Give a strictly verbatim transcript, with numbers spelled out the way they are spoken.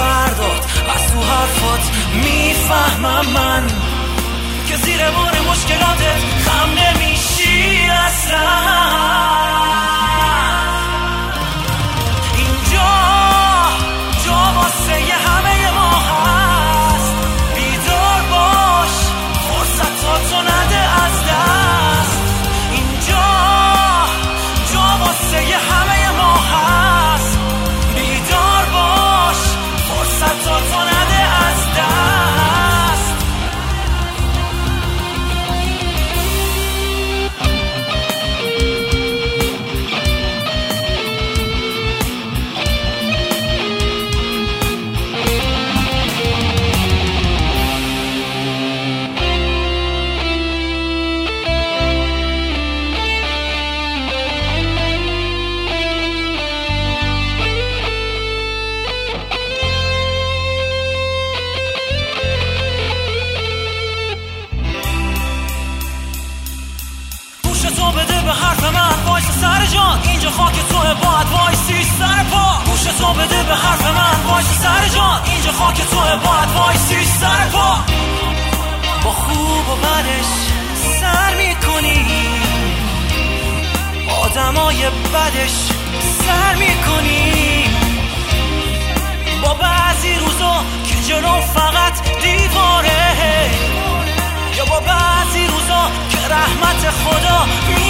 فردات از تو حرفات میفهمم من که زیر بار مشکلاتت خم نمیشی اصلا. اینجا جا واسه همه ما هست، بیدار باش فرصتاتو نده از دست. اینجا جا واسه همه ما هست، بیدار باش فرصتاتو نده از دست. تو بده به حرف من وایس سر جان، اینجا خاک توه باید وایسی سر پا. گوش تو بده به حرف من وایس سر جان، اینجا خاک توه باید وایسی سر پا. با خوب و بدش سر میکنی، آدمای بدش سر میکنی، با بعضی روزا که جلو فقط دیواره، یا با بعضی روزا که رحمت خدا